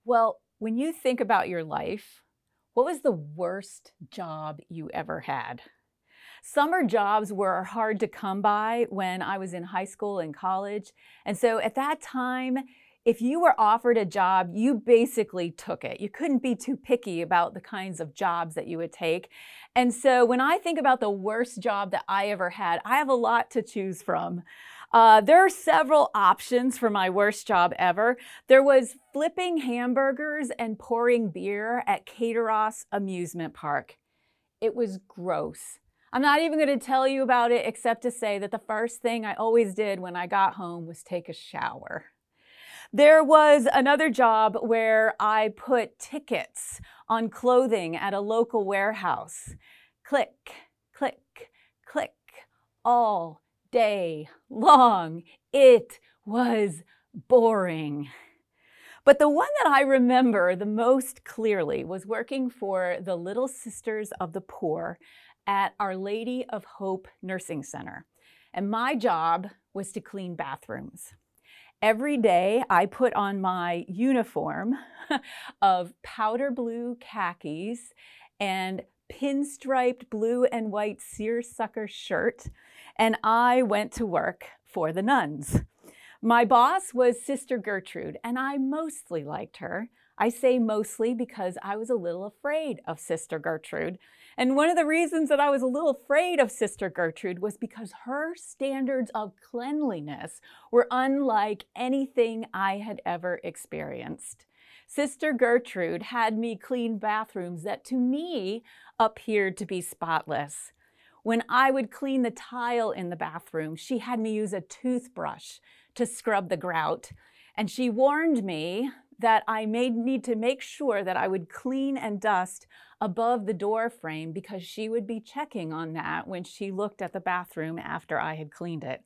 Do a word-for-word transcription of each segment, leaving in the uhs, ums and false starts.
Well, when you think about your life, what was the worst job you ever had? Summer jobs were hard to come by when I was in high school and college. And so at that time, if you were offered a job, you basically took it. You couldn't be too picky about the kinds of jobs that you would take. And so when I think about the worst job that I ever had, I have a lot to choose from. Uh, there are several options for my worst job ever. There was flipping hamburgers and pouring beer at Cateros Amusement Park. It was gross. I'm not even going to tell you about it except to say that the first thing I always did when I got home was take a shower. There was another job where I put tickets on clothing at a local warehouse. Click, click, click, all day long. It was boring. But the one that I remember the most clearly was working for the Little Sisters of the Poor at Our Lady of Hope Nursing Center. And my job was to clean bathrooms. Every day I put on my uniform of powder blue khakis and pinstriped blue and white seersucker shirt, and I went to work for the nuns. My boss was Sister Gertrude, and I mostly liked her. I say mostly because I was a little afraid of Sister Gertrude. And one of the reasons that I was a little afraid of Sister Gertrude was because her standards of cleanliness were unlike anything I had ever experienced. Sister Gertrude had me clean bathrooms that to me appeared to be spotless. When I would clean the tile in the bathroom, she had me use a toothbrush to scrub the grout. And she warned me that I may need to make sure that I would clean and dust above the door frame because she would be checking on that when she looked at the bathroom after I had cleaned it.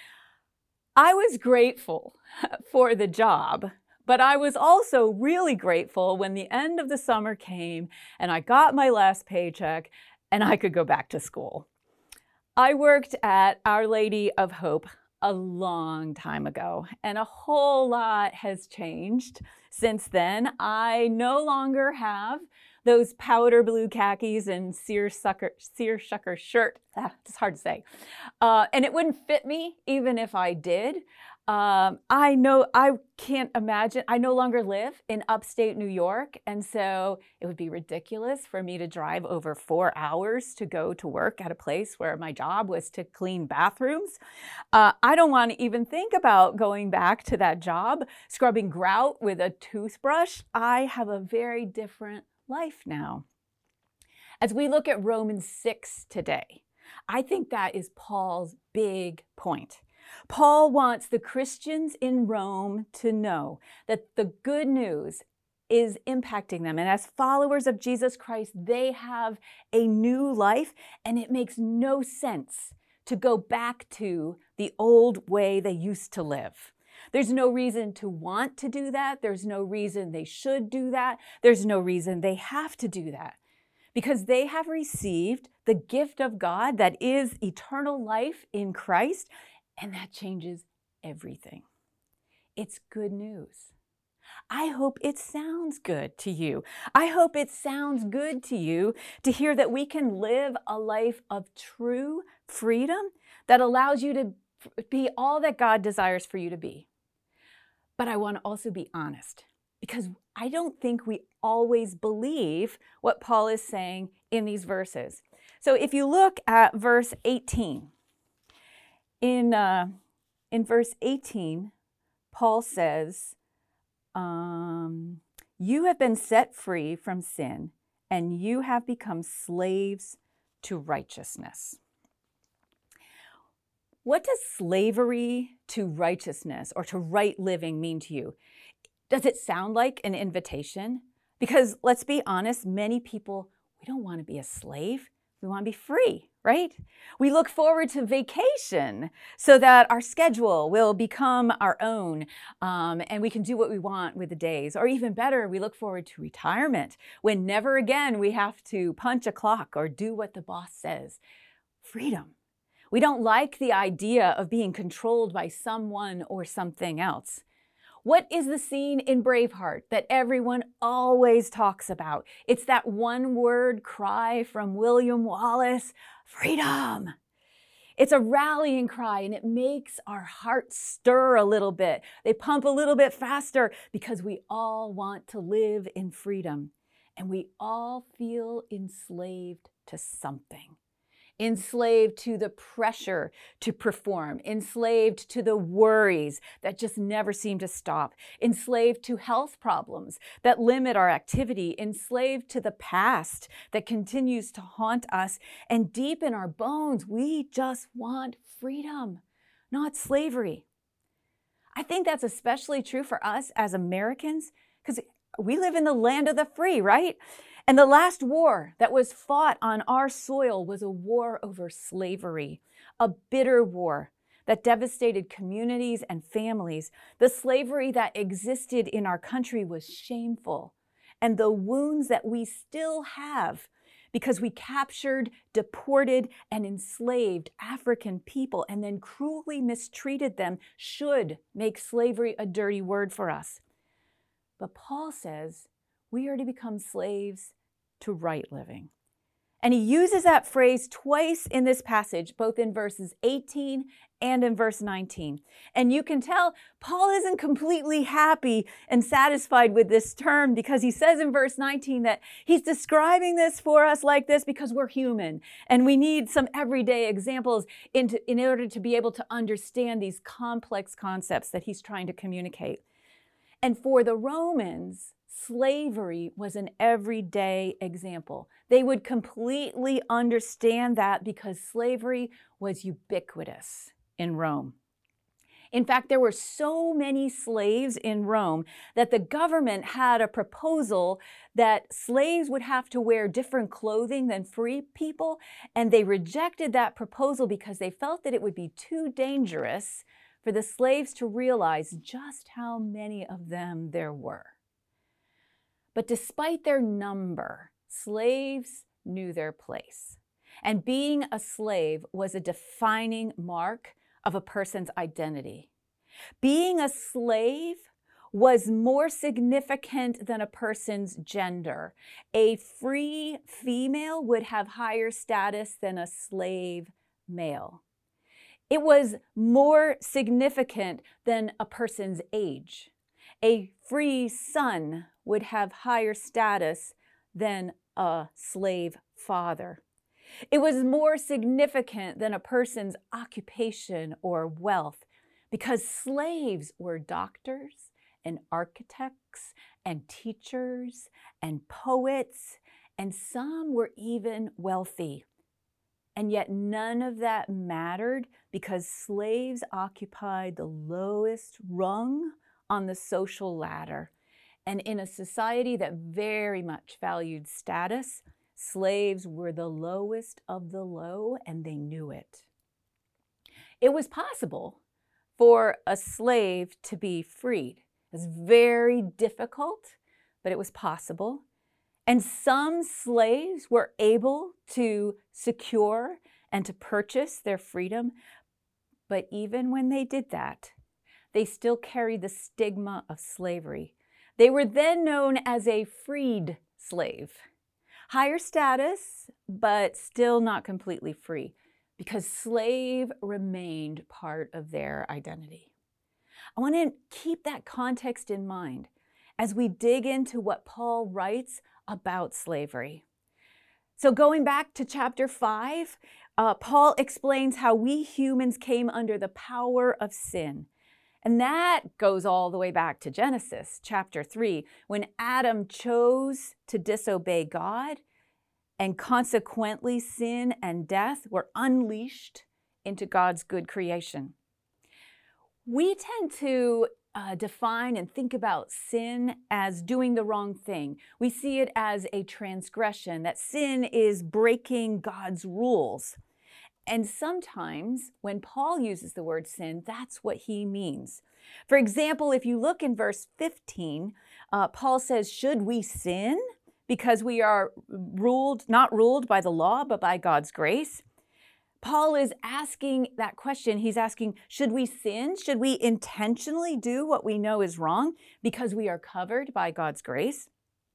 I was grateful for the job, but I was also really grateful when the end of the summer came and I got my last paycheck and I could go back to school. I worked at Our Lady of Hope a long time ago, and a whole lot has changed since then. I no longer have those powder blue khakis and seersucker, seersucker shirt. Ah, it's hard to say. Uh, and it wouldn't fit me even if I did. Um, I know I can't imagine, I no longer live in upstate New York, and so it would be ridiculous for me to drive over four hours to go to work at a place where my job was to clean bathrooms. Uh, I don't want to even think about going back to that job, scrubbing grout with a toothbrush. I have a very different life now. As we look at Romans six today, I think that is Paul's big point. Paul wants the Christians in Rome to know that the good news is impacting them. And as followers of Jesus Christ, they have a new life, and it makes no sense to go back to the old way they used to live. There's no reason to want to do that. There's no reason they should do that. There's no reason they have to do that, because they have received the gift of God that is eternal life in Christ. And that changes everything. It's good news. I hope it sounds good to you. I hope it sounds good to you to hear that we can live a life of true freedom that allows you to be all that God desires for you to be. But I want to also be honest, because I don't think we always believe what Paul is saying in these verses. So if you look at verse eighteen, In, uh, in verse eighteen, Paul says, um, you have been set free from sin, and you have become slaves to righteousness. What does slavery to righteousness or to right living mean to you? Does it sound like an invitation? Because let's be honest, many people, we don't want to be a slave. We want to be free, right? We look forward to vacation so that our schedule will become our own, um, and we can do what we want with the days. Or even better, we look forward to retirement when never again we have to punch a clock or do what the boss says. Freedom. We don't like the idea of being controlled by someone or something else. What is the scene in Braveheart that everyone always talks about? It's that one word cry from William Wallace, freedom. It's a rallying cry, and it makes our hearts stir a little bit. They pump a little bit faster because we all want to live in freedom, and we all feel enslaved to something. Enslaved to the pressure to perform, enslaved to the worries that just never seem to stop, enslaved to health problems that limit our activity, enslaved to the past that continues to haunt us, and deep in our bones, we just want freedom, not slavery. I think that's especially true for us as Americans because we live in the land of the free, right? And the last war that was fought on our soil was a war over slavery, a bitter war that devastated communities and families. The slavery that existed in our country was shameful, and the wounds that we still have because we captured, deported, and enslaved African people and then cruelly mistreated them should make slavery a dirty word for us. But Paul says we are to become slaves to right living. And he uses that phrase twice in this passage, both in verses eighteen and in verse nineteen. And you can tell Paul isn't completely happy and satisfied with this term because he says in verse nineteen that he's describing this for us like this because we're human and we need some everyday examples in, to, in order to be able to understand these complex concepts that he's trying to communicate. And for the Romans, slavery was an everyday example. They would completely understand that because slavery was ubiquitous in Rome. In fact, there were so many slaves in Rome that the government had a proposal that slaves would have to wear different clothing than free people, and they rejected that proposal because they felt that it would be too dangerous for the slaves to realize just how many of them there were. But despite their number, slaves knew their place. And being a slave was a defining mark of a person's identity. Being a slave was more significant than a person's gender. A free female would have higher status than a slave male. It was more significant than a person's age. A free son would have higher status than a slave father. It was more significant than a person's occupation or wealth because slaves were doctors and architects and teachers and poets, and some were even wealthy. And yet none of that mattered because slaves occupied the lowest rung on the social ladder. And in a society that very much valued status, slaves were the lowest of the low, and they knew it. It was possible for a slave to be freed. It was very difficult, but it was possible. And some slaves were able to secure and to purchase their freedom. But even when they did that, they still carried the stigma of slavery. They were then known as a freed slave. Higher status, but still not completely free, because slave remained part of their identity. I want to keep that context in mind as we dig into what Paul writes about slavery. So going back to chapter five, uh, Paul explains how we humans came under the power of sin. And that goes all the way back to Genesis chapter three, when Adam chose to disobey God, and consequently sin and death were unleashed into God's good creation. We tend to uh, define and think about sin as doing the wrong thing. We see it as a transgression, that sin is breaking God's rules. And sometimes when Paul uses the word sin, that's what he means. For example, if you look in verse fifteen, uh, Paul says, should we sin because we are ruled, not ruled by the law, but by God's grace? Paul is asking that question. He's asking, should we sin? Should we intentionally do what we know is wrong because we are covered by God's grace?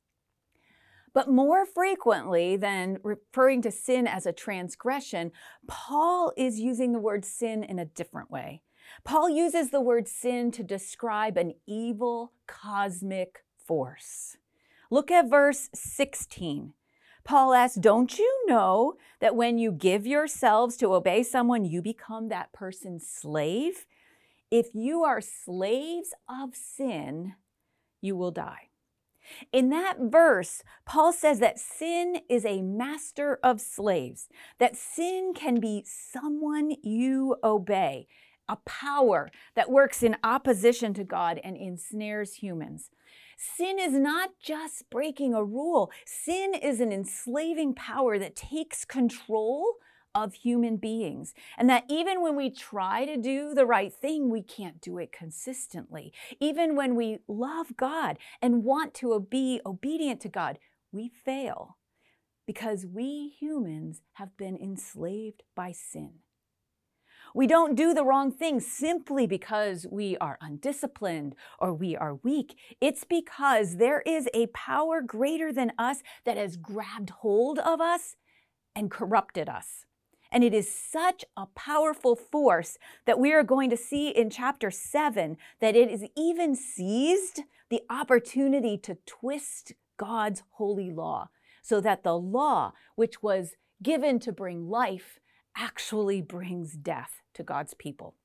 But more frequently than referring to sin as a transgression, Paul is using the word sin in a different way. Paul uses the word sin to describe an evil cosmic force. Look at verse sixteen. Paul asks, don't you know that when you give yourselves to obey someone, you become that person's slave? If you are slaves of sin, you will die. In that verse, Paul says that sin is a master of slaves, that sin can be someone you obey, a power that works in opposition to God and ensnares humans. Sin is not just breaking a rule. Sin is an enslaving power that takes control of human beings. And that even when we try to do the right thing, we can't do it consistently. Even when we love God and want to be obedient to God, we fail because we humans have been enslaved by sin. We don't do the wrong thing simply because we are undisciplined or we are weak. It's because there is a power greater than us that has grabbed hold of us and corrupted us. And it is such a powerful force that we are going to see in chapter seven that it is even seized the opportunity to twist God's holy law so that the law, which was given to bring life, actually brings death to God's people.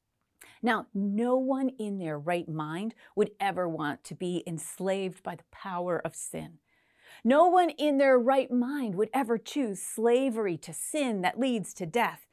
Now, no one in their right mind would ever want to be enslaved by the power of sin. No one in their right mind would ever choose slavery to sin that leads to death.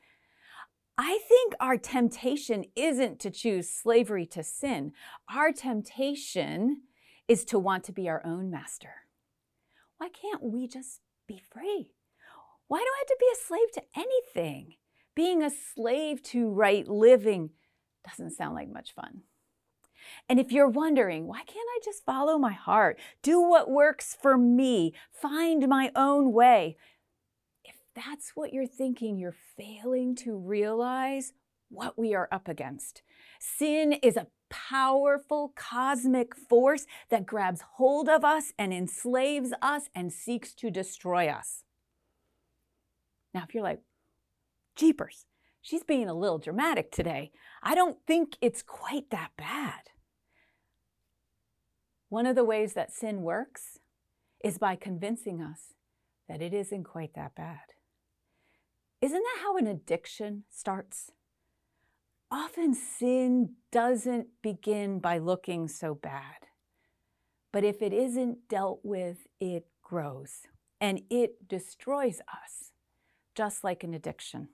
I think our temptation isn't to choose slavery to sin. Our temptation is to want to be our own master. Why can't we just be free? Why do I have to be a slave to anything? Being a slave to right living doesn't sound like much fun. And if you're wondering, why can't I just follow my heart, do what works for me, find my own way? If that's what you're thinking, you're failing to realize what we are up against. Sin is a powerful cosmic force that grabs hold of us and enslaves us and seeks to destroy us. Now, if you're like, jeepers, she's being a little dramatic today. I don't think it's quite that bad. One of the ways that sin works is by convincing us that it isn't quite that bad. Isn't that how an addiction starts? Often sin doesn't begin by looking so bad. But if it isn't dealt with, it grows and it destroys us, just like an addiction.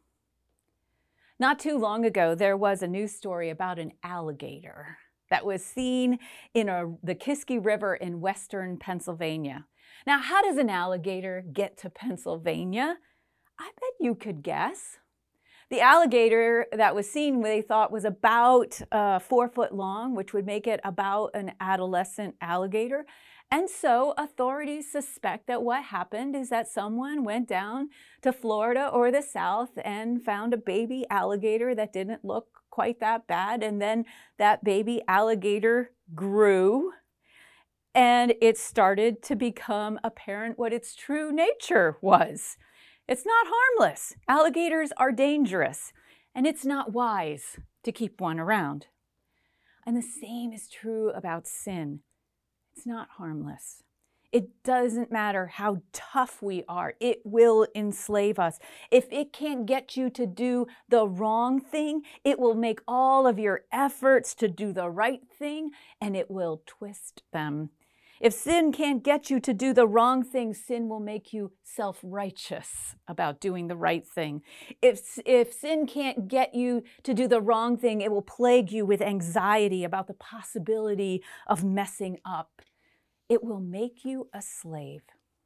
Not too long ago, there was a news story about an alligator that was seen in a, the Kiski River in western Pennsylvania. Now, how does an alligator get to Pennsylvania? I bet you could guess. The alligator that was seen, they thought, was about uh, four foot long, which would make it about an adolescent alligator. And so authorities suspect that what happened is that someone went down to Florida or the South and found a baby alligator that didn't look quite that bad. And then that baby alligator grew and it started to become apparent what its true nature was. It's not harmless. Alligators are dangerous, and it's not wise to keep one around. And the same is true about sin. It's not harmless. It doesn't matter how tough we are. It will enslave us. If it can't get you to do the wrong thing, it will make all of your efforts to do the right thing, and it will twist them. If sin can't get you to do the wrong thing, sin will make you self-righteous about doing the right thing. If, if sin can't get you to do the wrong thing, it will plague you with anxiety about the possibility of messing up. It will make you a slave.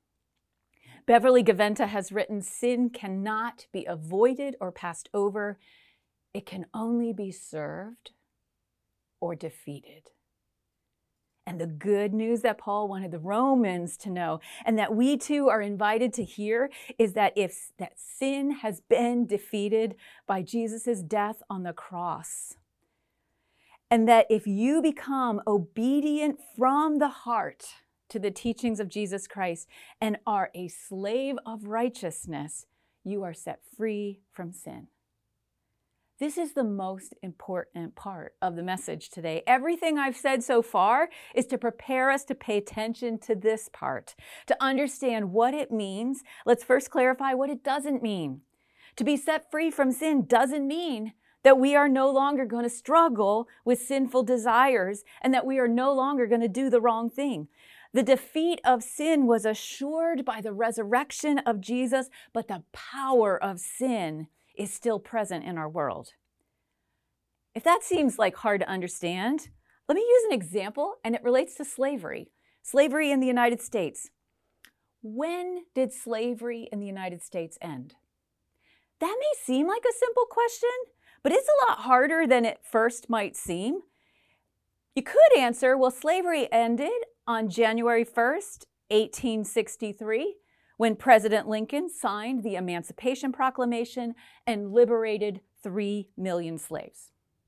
Beverly Gaventa has written, sin cannot be avoided or passed over. It can only be served or defeated. And the good news that Paul wanted the Romans to know, and that we too are invited to hear, is that if that sin has been defeated by Jesus' death on the cross, and that if you become obedient from the heart to the teachings of Jesus Christ and are a slave of righteousness, you are set free from sin. This is the most important part of the message today. Everything I've said so far is to prepare us to pay attention to this part, to understand what it means. Let's first clarify what it doesn't mean. To be set free from sin doesn't mean that we are no longer going to struggle with sinful desires and that we are no longer going to do the wrong thing. The defeat of sin was assured by the resurrection of Jesus, but the power of sin is still present in our world. If that seems like hard to understand, let me use an example, and it relates to slavery. Slavery in the United States. When did slavery in the United States end? That may seem like a simple question, but it's a lot harder than it first might seem. You could answer, well, slavery ended on January first, eighteen sixty-three, when President Lincoln signed the Emancipation Proclamation and liberated three million slaves.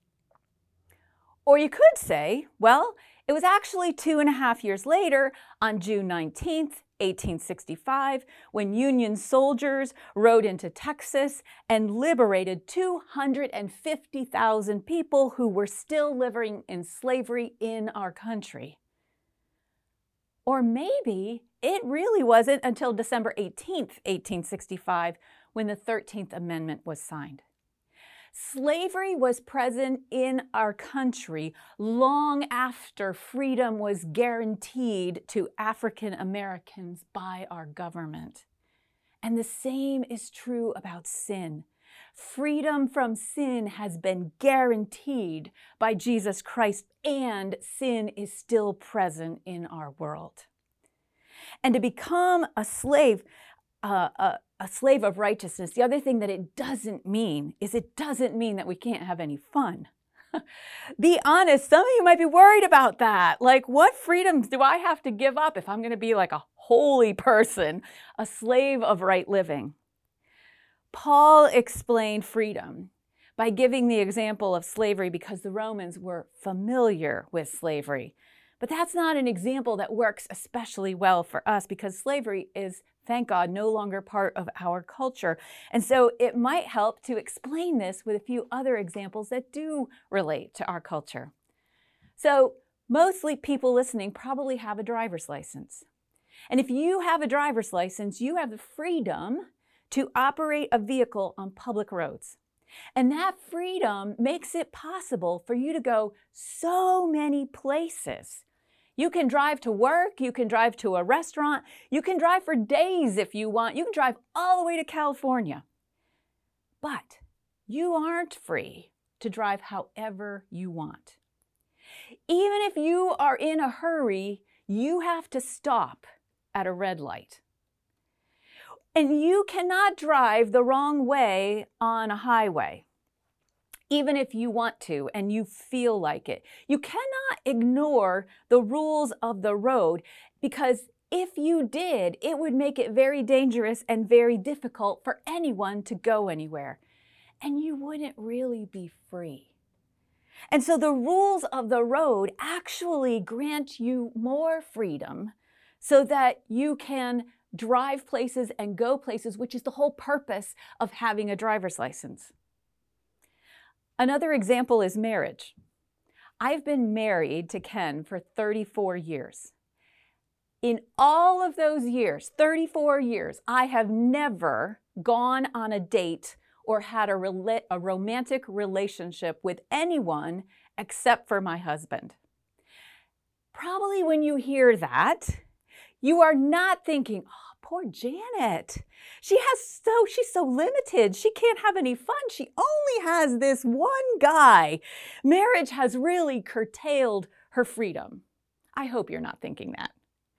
Or you could say, well, it was actually two and a half years later, on June nineteenth, eighteen sixty-five, when Union soldiers rode into Texas and liberated two hundred fifty thousand people who were still living in slavery in our country. Or maybe it really wasn't until December eighteenth, eighteen sixty-five, when the thirteenth Amendment was signed. Slavery was present in our country long after freedom was guaranteed to African Americans by our government. And the same is true about sin. Freedom from sin has been guaranteed by Jesus Christ, and sin is still present in our world. And to become a slave, uh, a, a slave of righteousness, the other thing that it doesn't mean is it doesn't mean that we can't have any fun. Be honest, some of you might be worried about that. Like, what freedoms do I have to give up if I'm going to be like a holy person, a slave of right living? Paul explained freedom by giving the example of slavery because the Romans were familiar with slavery. But that's not an example that works especially well for us because slavery is, thank God, no longer part of our culture. And so it might help to explain this with a few other examples that do relate to our culture. So mostly people listening probably have a driver's license. And if you have a driver's license, you have the freedom to operate a vehicle on public roads. And that freedom makes it possible for you to go so many places. You can drive to work, you can drive to a restaurant, you can drive for days if you want, you can drive all the way to California. But you aren't free to drive however you want. Even if you are in a hurry, you have to stop at a red light. And you cannot drive the wrong way on a highway, even if you want to and you feel like it. You cannot ignore the rules of the road because if you did, it would make it very dangerous and very difficult for anyone to go anywhere. And you wouldn't really be free. And so the rules of the road actually grant you more freedom so that you can drive places and go places, which is the whole purpose of having a driver's license. Another example is marriage. I've been married to Ken for thirty-four years. In all of those years, thirty-four years, I have never gone on a date or had a, rela- a romantic relationship with anyone except for my husband. Probably when you hear that, you are not thinking, oh, poor Janet. She has so, she's so limited. She can't have any fun. She only has this one guy. Marriage has really curtailed her freedom. I hope you're not thinking that.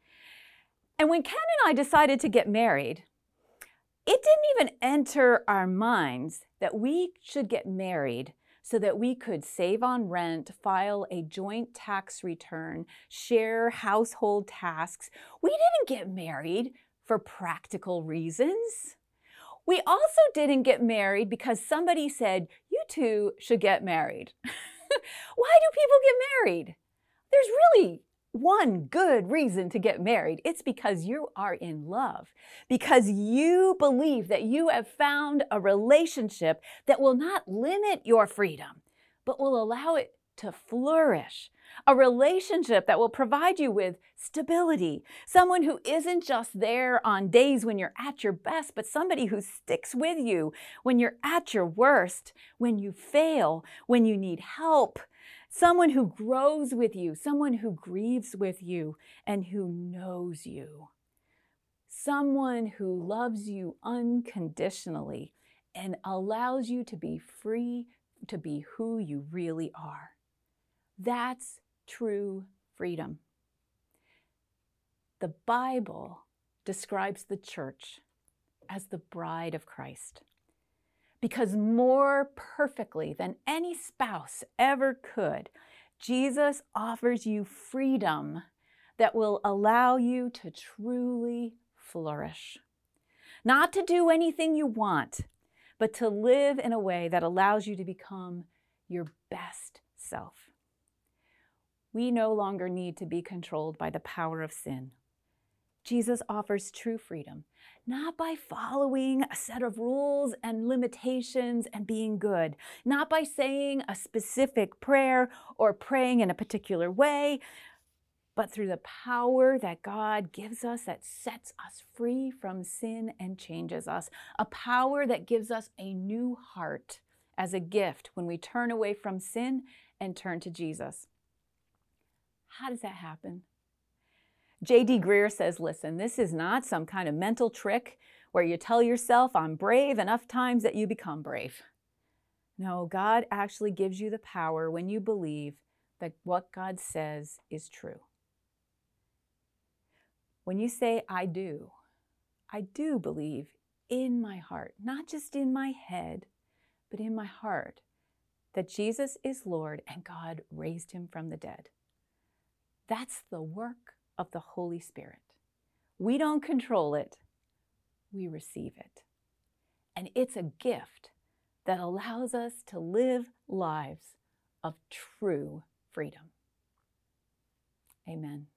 And when Ken and I decided to get married, it didn't even enter our minds that we should get married so that we could save on rent, file a joint tax return, share household tasks. We didn't get married for practical reasons. We also didn't get married because somebody said, you two should get married. Why do people get married? There's really one good reason to get married. It's because you are in love, because you believe that you have found a relationship that will not limit your freedom, but will allow it to flourish. A relationship that will provide you with stability. Someone who isn't just there on days when you're at your best, but somebody who sticks with you when you're at your worst, when you fail, when you need help. Someone who grows with you, someone who grieves with you, and who knows you. Someone who loves you unconditionally and allows you to be free to be who you really are. That's true freedom. The Bible describes the church as the bride of Christ, because more perfectly than any spouse ever could, Jesus offers you freedom that will allow you to truly flourish. Not to do anything you want, but to live in a way that allows you to become your best self. We no longer need to be controlled by the power of sin. Jesus offers true freedom, not by following a set of rules and limitations and being good, not by saying a specific prayer or praying in a particular way, but through the power that God gives us that sets us free from sin and changes us, a power that gives us a new heart as a gift when we turn away from sin and turn to Jesus. How does that happen? J D Greear says, listen, this is not some kind of mental trick where you tell yourself, I'm brave enough times that you become brave. No, God actually gives you the power when you believe that what God says is true. When you say, I do, I do believe in my heart, not just in my head, but in my heart, that Jesus is Lord and God raised him from the dead. That's the work of the Holy Spirit. We don't control it, we receive it. And it's a gift that allows us to live lives of true freedom. Amen.